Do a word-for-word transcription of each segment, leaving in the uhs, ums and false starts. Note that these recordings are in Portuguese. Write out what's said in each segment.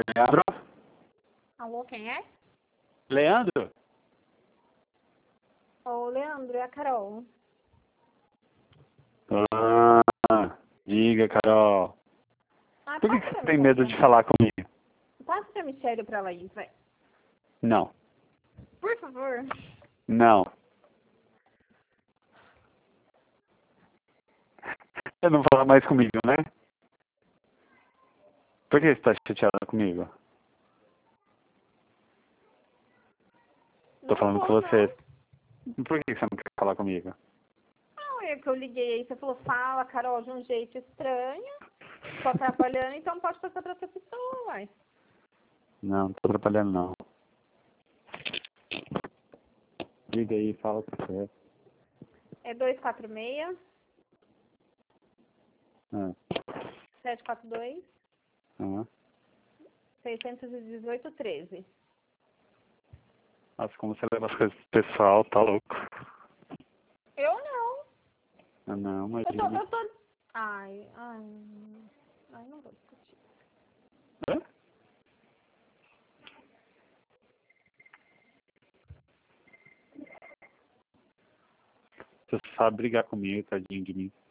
Leandro? Alô, quem é? Leandro? Ô, Leandro, é a Carol. Ah, diga, Carol. Ah, Por que, passa que você pra tem medo de Michelle. falar comigo? Passa pra Michelle pra Laís, vai. Não. Por favor. Não. Você não fala mais comigo, né? Por que você está chateada comigo? Tô Não falando tô, com você. não. Por que você não quer falar comigo? Não, é que eu liguei aí, você falou, fala, Carol, de um jeito estranho. Tô atrapalhando, então pode passar pra outra pessoa, uai. Não, não tô atrapalhando não. Liga aí, fala com você. É dois quatro seis, Ah, sete quatro dois, ah. seis um oito, treze. Nossa, como você leva as coisas pro pessoal, tá louco. Eu não. Ah, não, Eu tô, imagina. eu tô... Ai, ai... Ai, não vou discutir. Hã? Você sabe brigar comigo, tadinho de mim.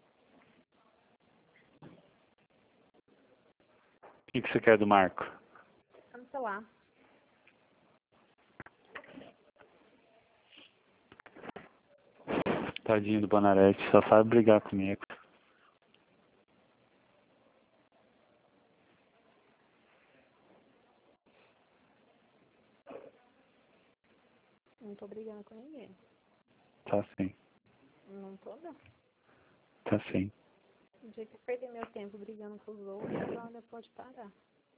O que, que você quer do Marco? Cancelar. Tadinho do Bonarete, só sabe brigar comigo. Não tô brigando com ninguém. Tá sim, Não tô, não. tá sim. O dia que eu perder meu tempo brigando com os outros, olha, pode parar.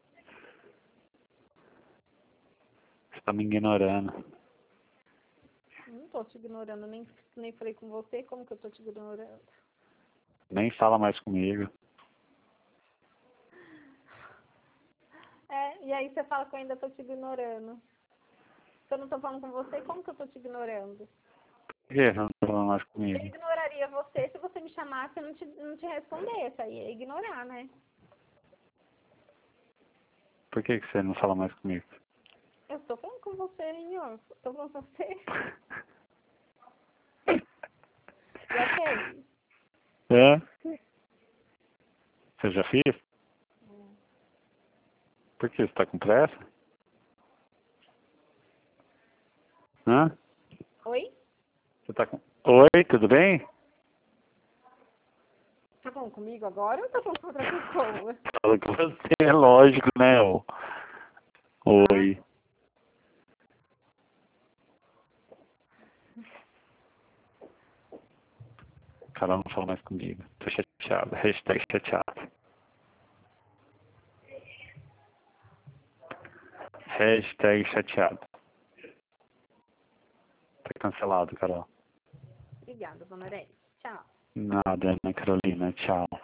Você tá me ignorando. Não tô te ignorando, nem, nem falei com você, como que eu tô te ignorando? Nem fala mais comigo. É, e aí você fala que eu ainda tô te ignorando. Se eu não tô falando com você, como que eu tô te ignorando? Por que você não tá falando mais Eu comigo? ignoraria você se você me chamasse e não te, não te respondesse. Aí é ignorar, né? Por que, que você não fala mais comigo? Eu estou falando com você, senhor. Estou falando com você. Já fez? É? Você já fez? Por que? Você tá com pressa? Hã? Oi? Você tá com... Oi, tudo bem? Tá falando comigo agora ou tá falando com outra pessoa? Fala com você, é lógico, né? ô? Ah, Oi. Carol não fala mais comigo. Tô chateado. Hashtag chateado. Hashtag chateado. Tá cancelado, Carol. obrigada, dona Aurélio. Tchau. Nada, Ana Carolina. Tchau.